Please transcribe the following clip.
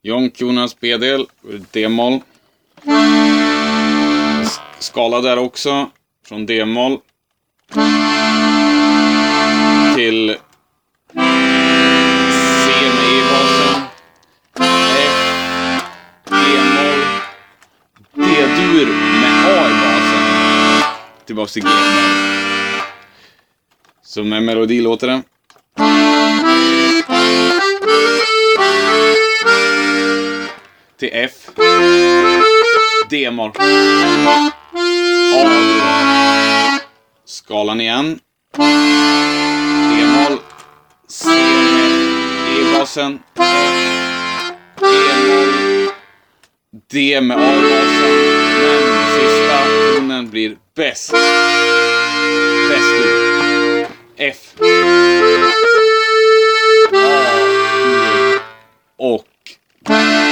John Jonas B-del, D-moll. Skala där också, från D-moll till C med E-basen, F, G-moll, D-dur med A i basen, tillbaka till G-moll. Så med melodi låter det. Till F, D-moll, A, skalan igen, D-moll, C med E-basen, F, E-moll, D med A-basen, men sista tonen blir bäst. Bäst-dur, F, A, och